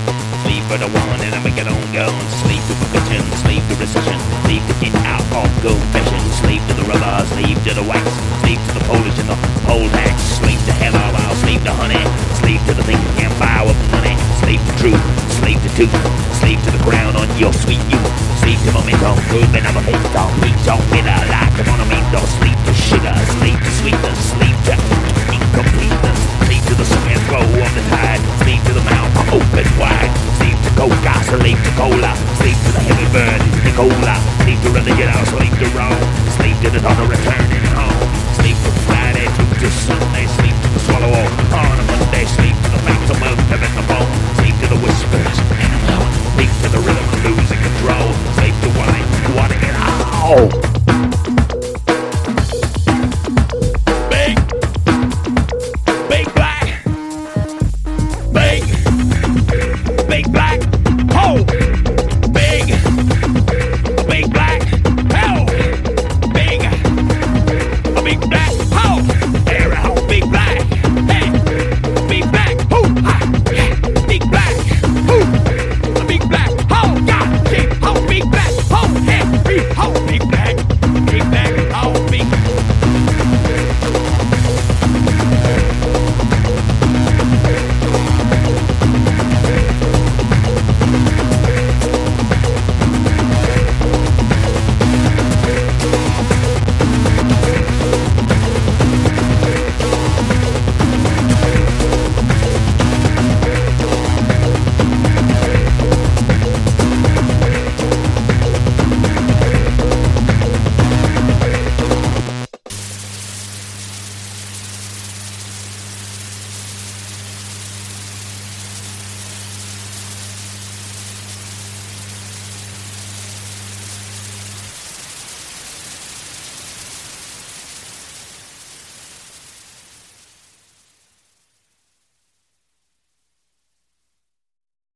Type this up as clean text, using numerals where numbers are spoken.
Sleep for the one and I make it on going. Sleep to percussion, sleep to recession. Sleep to get out of confession. Sleep to the rubber, sleep to the wax. Sleep to the polish and the pole hacks. Sleep to hell, I'll sleep to honey. Sleep to the thing you can't buy with money. Sleep to truth, sleep to tooth. Sleep to the crown on your sweet youth. Sleep to momentum, moving of a hit on beat on bitter like the monomito. Sleep to sugar, sleep to sweetness. Sleep to incompleteness. Sleep to the swing and flow of the tide. Sleep to the mouth open wide. Sleep to coca, sleep to cola. Sleep to the heavy bird, Nicola. Sleep to religion, sleep to Rome. Sleep to the daughter returning home. Sleep to Friday, to Sunday. Sleep to the swallow on a Monday. Sleep to the banks of milk, heaven the bone. Sleep to the whispers and the moan. Sleep to the rhythm of losing control. Sleep to wine, wanting it all.